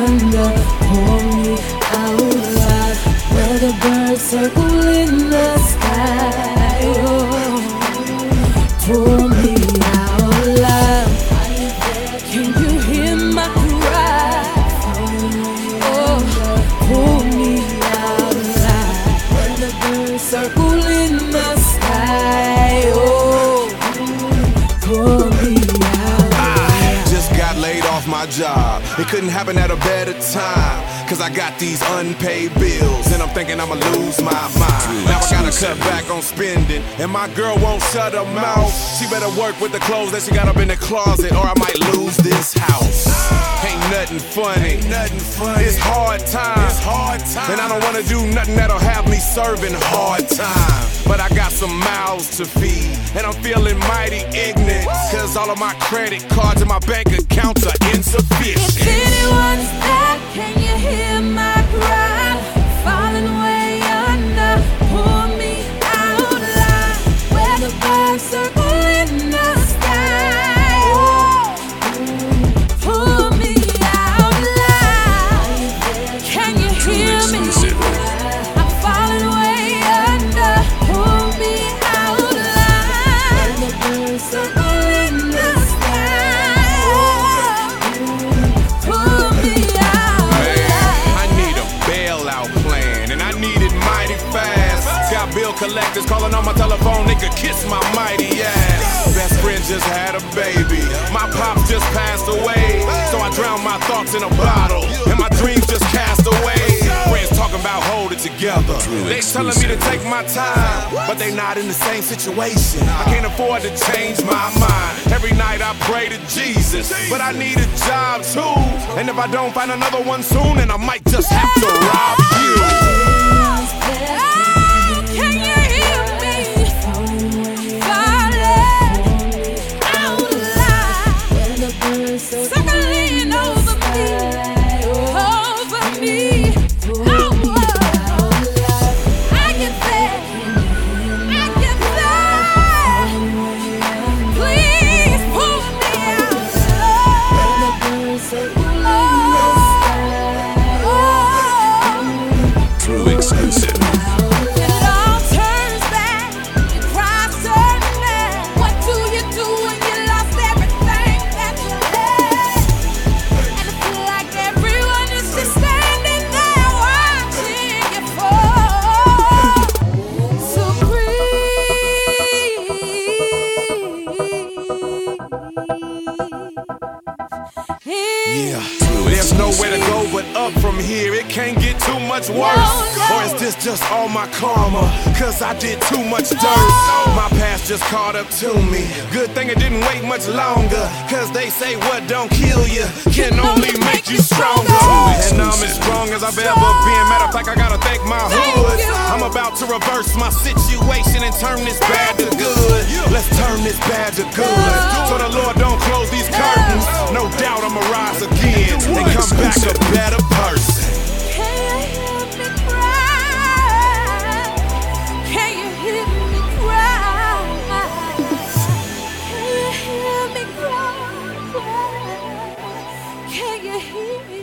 under, pour me out loud, where the birds circle in the sky. Oh, pour me out loud. Can you hear my cry? Oh, pour me out loud, where the birds circle in the sky. Oh, pour me out loud. Just got laid off my job. It couldn't happen at a better time, cause I got these unpaid bills, and I'm thinking I'ma lose my mind. Now I gotta cut back on spending, and my girl won't shut her mouth. She better work with the clothes that she got up in the closet, or I might lose this house. Ain't nothing funny. It's hard times, and I don't wanna do nothing that'll have me serving hard time. But I got some mouths to feed, and I'm feeling mighty ignorant, cause all of my credit cards and my bank accounts are insufficient. If anyone's there, can you hear my cry? Falling way under, pour me out loud, where the birds circle in the sky. Oh, pour me out loud. Can you hear me? I'm falling way under, pour me out loud, where the birds circle in the sky. Pour me out loud. I need a bailout plan, and I need it mighty fast. Got bill collectors calling on my telephone, they could kiss my mighty ass. Best friend just had a baby, my pops just passed away, so I drowned my thoughts in a bottle, and my dreams just cast away. Friends talking about hold it together, they telling me to take my time, but they not in the same situation. I can't afford to change my mind. Every night I pray to Jesus, but I need a job too, and if I don't find another one soon, then I might just have to rob you. Can you hear me? Falling out loud, circling over me. Oh, I get there, please pull me out. True exclusive. It all turns back, you cry sadness. What do you do when you lost everything that you had? And I feel like everyone is just standing there watching you fall. So Yeah, there's nowhere to go but up from here. It can't get too much worse. No. Or is this just all my karma? Cause I did too much dirt. My past just caught up to me. Good thing it didn't wait much longer, cause they say what don't kill you can only make you stronger. And I'm as strong as I've ever been. Matter of fact, I gotta thank my hood. I'm about to reverse my situation and turn this bad to good. Let's turn this bad to good, so the Lord don't close these curtains. No doubt I'ma rise again and come back a better person. Can you hear me cry? Can you hear me cry? Can you hear me cry? Can you hear me?